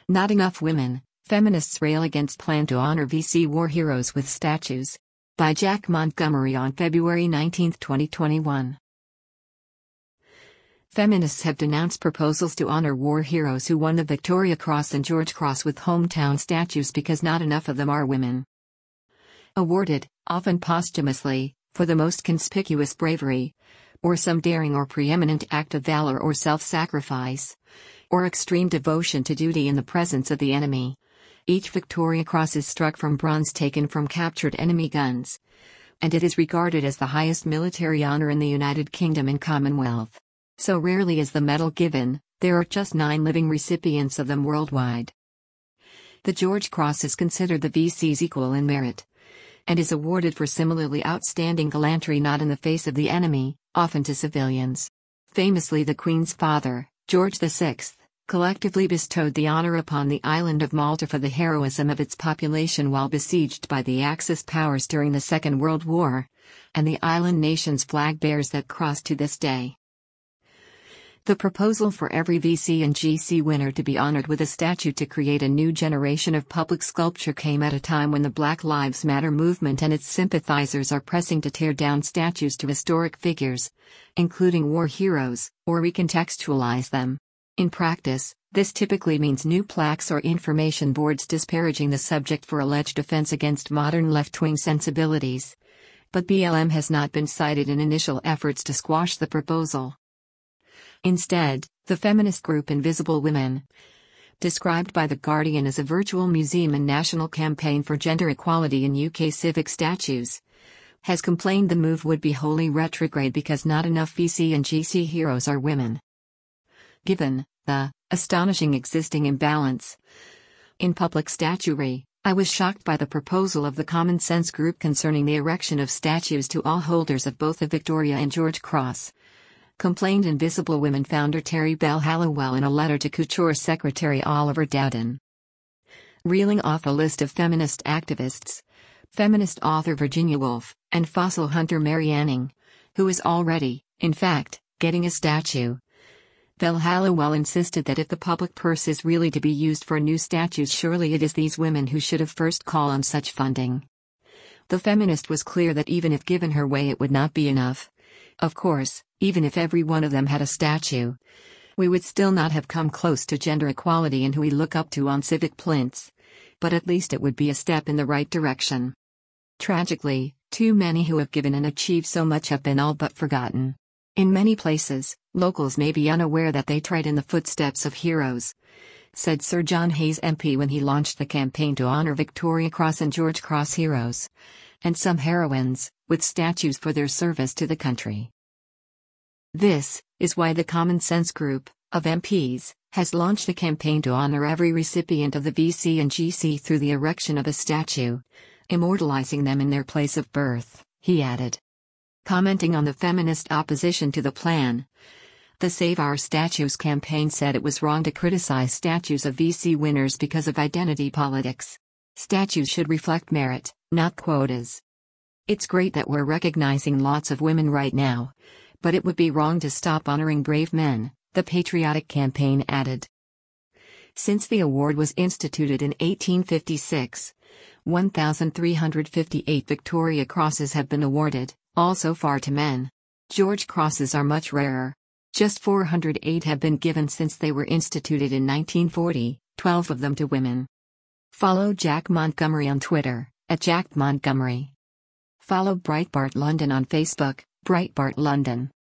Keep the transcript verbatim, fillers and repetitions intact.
Not enough women. Feminists rail against plan to honor V C war heroes with statues. By Jack Montgomery on February nineteenth, twenty twenty-one. Feminists have denounced proposals to honor war heroes who won the Victoria Cross and George Cross with hometown statues because not enough of them are women. Awarded, often posthumously, for the most conspicuous bravery, or some daring or preeminent act of valor or self-sacrifice, or extreme devotion to duty in the presence of the enemy. Each Victoria Cross is struck from bronze taken from captured enemy guns, and it is regarded as the highest military honor in the United Kingdom and Commonwealth. So rarely is the medal given, there are just nine living recipients of them worldwide. The George Cross is considered the V C's equal in merit, and is awarded for similarly outstanding gallantry not in the face of the enemy, often to civilians. Famously, the Queen's father, George the Sixth, collectively bestowed the honor upon the island of Malta for the heroism of its population while besieged by the Axis powers during the Second World War, and the island nation's flag bears that cross to this day. The proposal for every V C and G C winner to be honored with a statue to create a new generation of public sculpture came at a time when the Black Lives Matter movement and its sympathizers are pressing to tear down statues to historic figures, including war heroes, or recontextualize them. In practice, this typically means new plaques or information boards disparaging the subject for alleged offense against modern left-wing sensibilities. But B L M has not been cited in initial efforts to squash the proposal. Instead, the feminist group Invisible Women, described by The Guardian as a virtual museum and national campaign for gender equality in U K civic statues, has complained the move would be wholly retrograde because not enough V C and G C heroes are women. Given the astonishing existing imbalance in public statuary, I was shocked by the proposal of the Common Sense Group concerning the erection of statues to all holders of both the Victoria and George Cross, complained Invisible Women founder Terry Bell Hallowell in a letter to Couture Secretary Oliver Dowden. Reeling off a list of feminist activists, feminist author Virginia Woolf, and fossil hunter Mary Anning, who is already, in fact, getting a statue. Bell Hallowell insisted that if the public purse is really to be used for new statues, surely it is these women who should have first call on such funding. The feminist was clear that even if given her way it would not be enough. Of course, even if every one of them had a statue, we would still not have come close to gender equality in who we look up to on civic plinths, but at least it would be a step in the right direction. Tragically, too many who have given and achieved so much have been all but forgotten. In many places, locals may be unaware that they tread in the footsteps of heroes, said Sir John Hayes M P when he launched the campaign to honor Victoria Cross and George Cross heroes, and some heroines, with statues for their service to the country. This is why the Common Sense Group, of M Ps, has launched a campaign to honor every recipient of the V C and G C through the erection of a statue, immortalizing them in their place of birth, he added. Commenting on the feminist opposition to the plan, the Save Our Statues campaign said it was wrong to criticize statues of V C winners because of identity politics. Statues should reflect merit, not quotas. It's great that we're recognizing lots of women right now, but it would be wrong to stop honoring brave men, the patriotic campaign added. Since the award was instituted in eighteen fifty-six, one thousand three hundred fifty-eight Victoria Crosses have been awarded, all so far to men. George Crosses are much rarer. Just four hundred eight have been given since they were instituted in nineteen forty, twelve of them to women. Follow Jack Montgomery on Twitter, at Jack Montgomery. Follow Breitbart London on Facebook, Breitbart London.